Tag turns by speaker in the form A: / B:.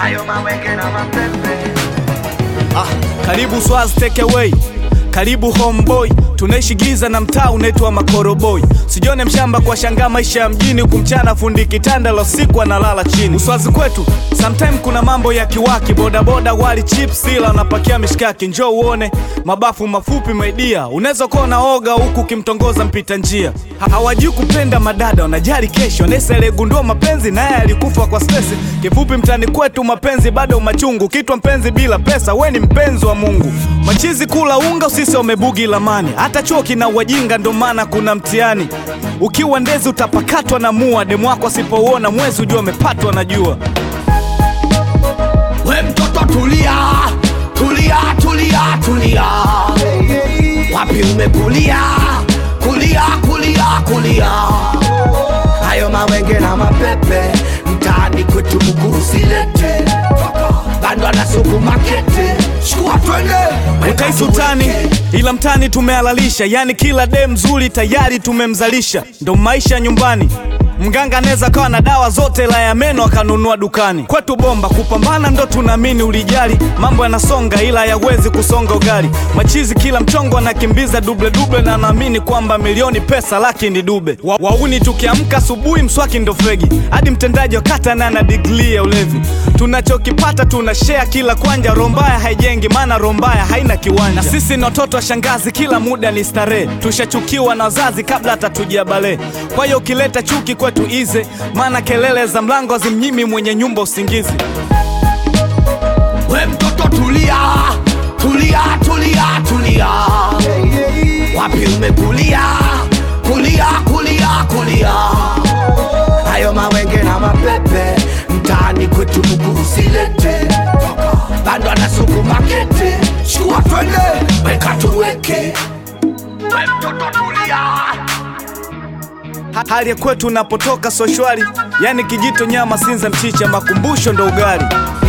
A: hayo mawenge na mapepe.
B: Karibu Swaz take away, karibu homeboy. Tunaishi giza na mtaa unaitwa Makoroboy. Sijione mshamba kwa shangaa maisha ya mjini, huku mchana fundi kitanda la usiku analala chini. Uswazi kwetu sometime kuna mambo ya kiwaki, boda boda wali chips ila unapakia mishkaki. Njoo uone mabafu mafupi maidia, unaweza kuwa unaoga huku kimtongoza mpita njia. Hawajui kupenda madada, wanajali kesho. Nesa aligundua mapenzi naye alikufa kwa stress. Kifupi mtani kwetu mapenzi bado machungu, kitwa mpenzi bila pesa we ni mpenzi wa Mungu. Machizi kula unga usisi umebugi lamani, hata chuo kina wajinga ndo maana kuna mtihani. Ukiwa ndezi utapakatwa na mua, demu wako asipouona mwezi ujua umepatwa na jua.
A: We mtoto tulia, tulia, tulia, tulia. Wapi umekulia, kulia, kulia, kulia. Hayo mawenge na mapepe, mtaani kwetu mkuu silete. Bando na suku makete, shukua twende.
B: Utaisi utani, ila mtani tumehalalisha. Yani kila dem mzuri tayari tumemzalisha. Ndo maisha nyumbani, mganga anaweza kawa na dawa zote la ya meno akanunua dukani. Kwetu bomba kupambana ndo tunamini ulijali. Mambo yanasonga ila hayawezi kusonga ugali. Machizi kila mchongo anakimbiza duble duble, na naamini kwamba milioni pesa laki ni dube. Wauni tukiamka asubuhi mswaki ndo fegi, hadi mtendaji wa kata na ana degree ya ulevi. Tunachokipata tunashare kila kwanja, rombaya haijengi maana rombaya haina kiwanja. Na sisi ni watoto wa shangazi kila muda ni starehe, tushachukiwa na wazazi kabla hata tujia bale. Kwa hiyo ukileta chuki kwetu ize, maana kelele za mlango zimnyimi mwenye nyumba usingizi.
A: We mtoto tulia, tulia, tulia, tulia. Wapi umekulia, kulia, kulia, kulia. Hayo mawenge na mapepe, mtaani kwetu mkuu silete. Bando na suku makete, shukua twende, weka tuweke. We mtoto tulia.
B: Hali ya kwetu unapotoka so shwari, yani kijito nyama sinza mchicha makumbusho ndo ugali.